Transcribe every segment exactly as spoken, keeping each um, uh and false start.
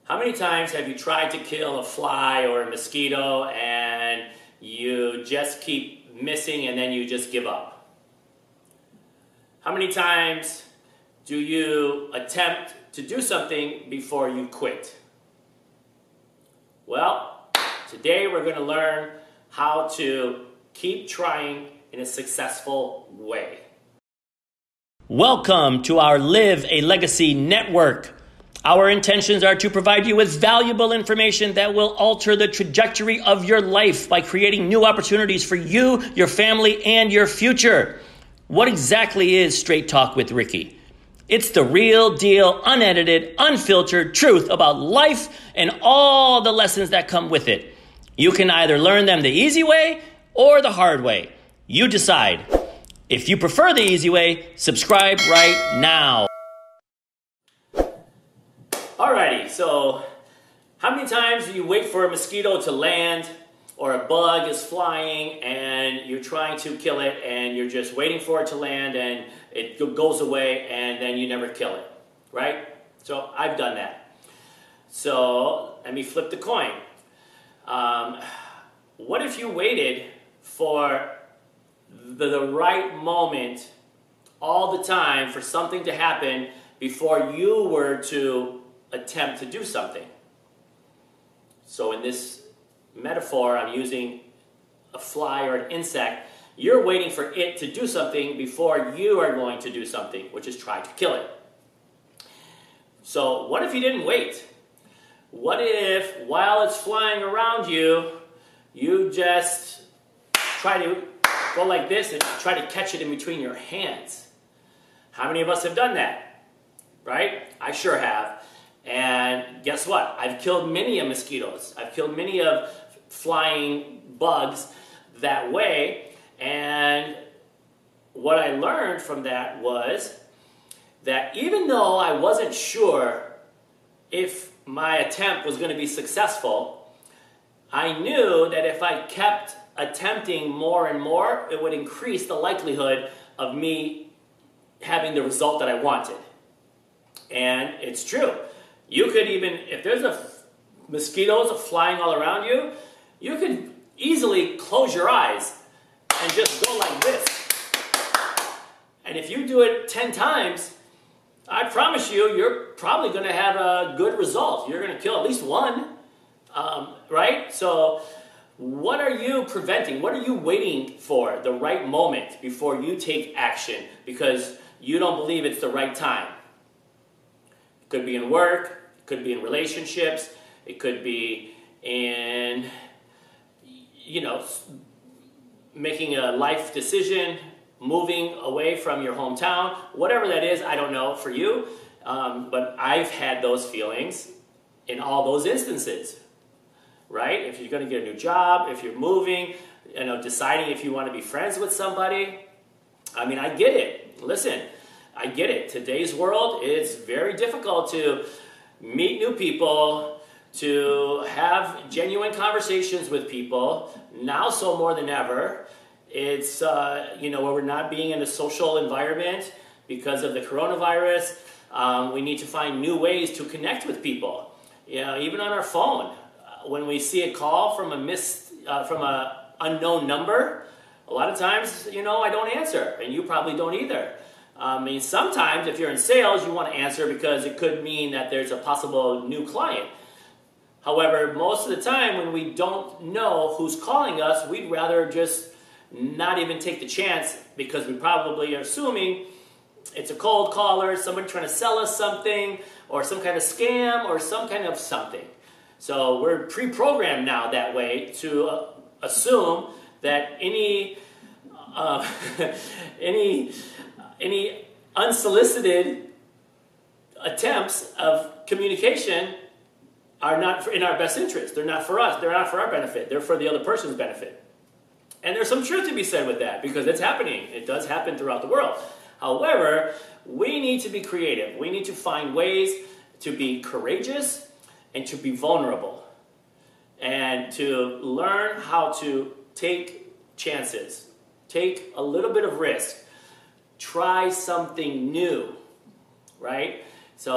How many times have you tried to kill a fly or a mosquito and you just keep missing and then you just give up? How many times do you attempt to do something before you quit? Well, today we're going to learn how to keep trying in a successful way. Welcome to our Live a Legacy Network. Our intentions are to provide you with valuable information that will alter the trajectory of your life by creating new opportunities for you, your family, and your future. What exactly is Straight Talk with Ricky? It's the real deal, unedited, unfiltered truth about life and all the lessons that come with it. You can either learn them the easy way or the hard way. You decide. If you prefer the easy way, subscribe right now. Alrighty, so how many times do you wait for a mosquito to land or a bug is flying and you're trying to kill it and you're just waiting for it to land and it goes away and then you never kill it, right? So I've done that. So let me flip the coin. Um, what if you waited for the, the right moment all the time for something to happen before you were to attempt to do something? So in this metaphor, I'm using a fly or an insect. You're waiting for it to do something before you are going to do something, which is try to kill it. So what if you didn't wait? What if while it's flying around you, you just try to go like this and try to catch it in between your hands? How many of us have done that? Right? I sure have. And guess what? I've killed many of mosquitoes. I've killed many of flying bugs that way. And what I learned from that was that even though I wasn't sure if my attempt was going to be successful, I knew that if I kept attempting more and more, it would increase the likelihood of me having the result that I wanted. And it's true. You could even, if there's a mosquitoes flying all around you, you could easily close your eyes and just go like this. And if you do it ten times, I promise you, you're probably going to have a good result. You're going to kill at least one, um, right? So what are you preventing? What are you waiting for? The right moment before you take action because you don't believe it's the right time. It could be in work. Could be in relationships, it could be in, you know, making a life decision, moving away from your hometown, whatever that is, I don't know for you, um, but I've had those feelings in all those instances, right? If you're going to get a new job, if you're moving, you know, deciding if you want to be friends with somebody, I mean, I get it. Listen, I get it. Today's world, it's very difficult to meet new people, to have genuine conversations with people, now so more than ever. It's, uh, you know, where we're not being in a social environment because of the coronavirus. Um, we need to find new ways to connect with people. You know, even on our phone, uh, when we see a call from a miss, uh, from a unknown number, a lot of times, you know, I don't answer, and you probably don't either. I mean, sometimes if you're in sales, you want to answer because it could mean that there's a possible new client. However, most of the time when we don't know who's calling us, we'd rather just not even take the chance because we probably are assuming it's a cold caller, somebody trying to sell us something, or some kind of scam, or some kind of something. So we're pre-programmed now that way to uh, assume that any, uh, any, any unsolicited attempts of communication are not in our best interest. They're not for us. They're not for our benefit. They're for the other person's benefit. And there's some truth to be said with that because it's happening. It does happen throughout the world. However, we need to be creative. We need to find ways to be courageous and to be vulnerable and to learn how to take chances, take a little bit of risk, try something new, right? So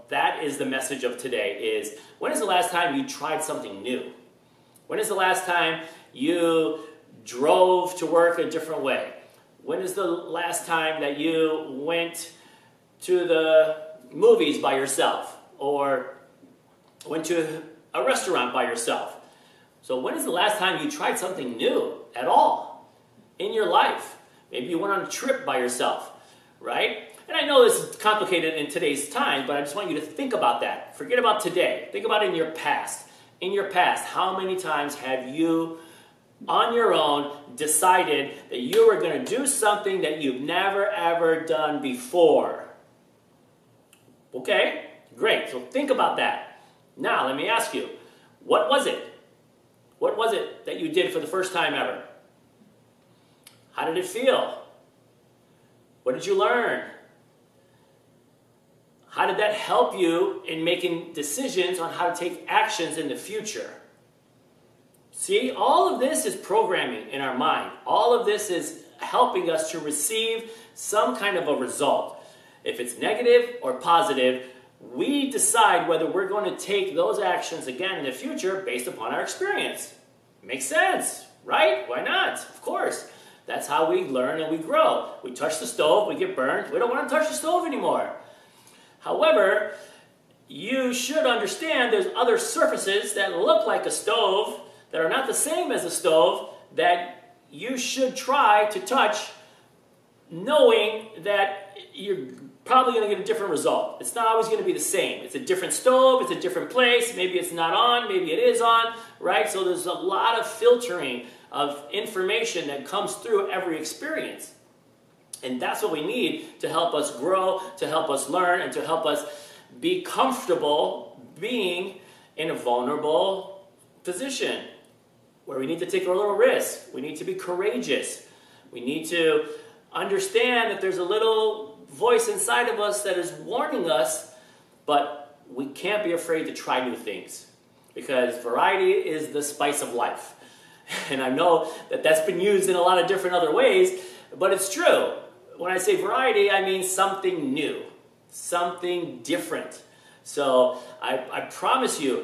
that is the message of today is, when is the last time you tried something new? When is the last time you drove to work a different way? When is the last time that you went to the movies by yourself or went to a restaurant by yourself? So when is the last time you tried something new at all in your life? Maybe you went on a trip by yourself, right? And I know this is complicated in today's time, but I just want you to think about that. Forget about today. Think about it in your past. In your past, how many times have you, on your own, decided that you were going to do something that you've never, ever done before? Okay, great. So think about that. Now, let me ask you, what was it? What was it that you did for the first time ever? How did it feel? What did you learn? How did that help you in making decisions on how to take actions in the future? See, all of this is programming in our mind. All of this is helping us to receive some kind of a result. If it's negative or positive, we decide whether we're going to take those actions again in the future based upon our experience. Makes sense, right? Why not? Of course. That's how we learn and we grow. We touch the stove, we get burned. We don't want to touch the stove anymore. However, you should understand there's other surfaces that look like a stove that are not the same as a stove that you should try to touch, knowing that you're probably going to get a different result. It's not always going to be the same. It's a different stove, it's a different place, maybe it's not on, maybe it is on, right? So there's a lot of filtering of information that comes through every experience. And that's what we need to help us grow, to help us learn, and to help us be comfortable being in a vulnerable position where we need to take a little risk. We need to be courageous. We need to understand that there's a little voice inside of us that is warning us, but we can't be afraid to try new things because variety is the spice of life. And I know that that's been used in a lot of different other ways, but it's true. When I say variety, I mean something new, something different. So I, I promise you,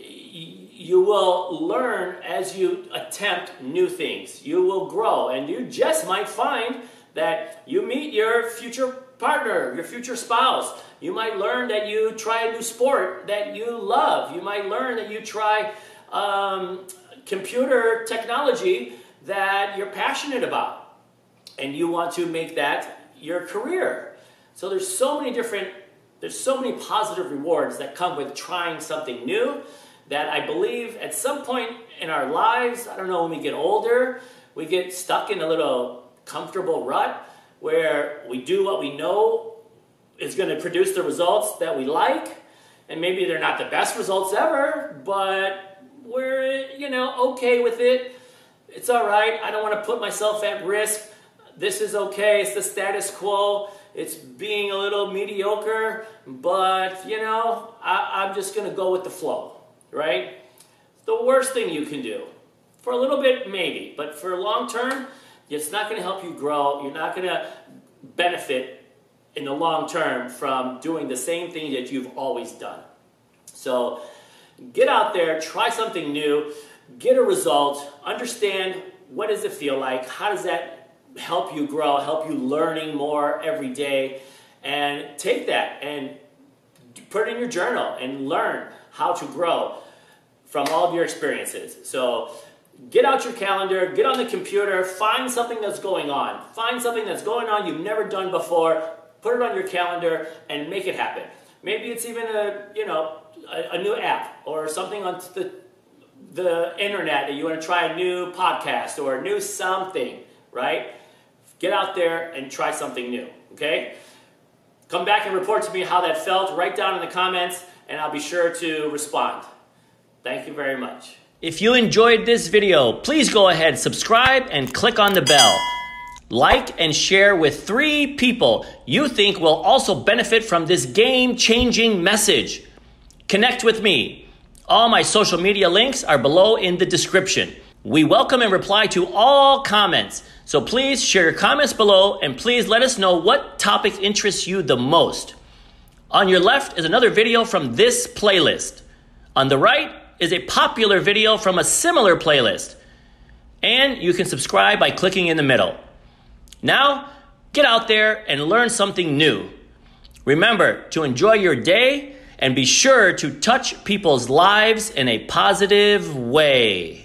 you will learn as you attempt new things. You will grow, and you just might find that you meet your future partner, your future spouse. You might learn that you try a new sport that you love. You might learn that you try um, computer technology that you're passionate about. And you want to make that your career. So there's so many different, there's so many positive rewards that come with trying something new that I believe at some point in our lives, I don't know, when we get older, we get stuck in a little comfortable rut where we do what we know is going to produce the results that we like. And maybe they're not the best results ever, but we're, you know, okay with it. It's all right. I don't want to put myself at risk. This is okay. It's the status quo. It's being a little mediocre, but, you know, I, I'm just going to go with the flow, right? The worst thing you can do. For a little bit, maybe, but for long term, it's not going to help you grow. You're not going to benefit in the long term from doing the same thing that you've always done. So get out there, try something new, get a result, understand what does it feel like, how does that help you grow, help you learning more every day, and take that and put it in your journal and learn how to grow from all of your experiences. So get out your calendar, get on the computer, find something that's going on. Find something that's going on you've never done before, put it on your calendar, and make it happen. Maybe it's even a, you know, a, a new app or something on the, the internet that you want to try a new podcast or a new something, right? Get out there and try something new, okay? Come back and report to me how that felt. Write down in the comments, and I'll be sure to respond. Thank you very much. If you enjoyed this video, please go ahead, subscribe, and click on the bell. Like and share with three people you think will also benefit from this game-changing message. Connect with me. All my social media links are below in the description. We welcome and reply to all comments. So please share your comments below and please let us know what topic interests you the most. On your left is another video from this playlist. On the right is a popular video from a similar playlist. And you can subscribe by clicking in the middle. Now, get out there and learn something new. Remember to enjoy your day and be sure to touch people's lives in a positive way.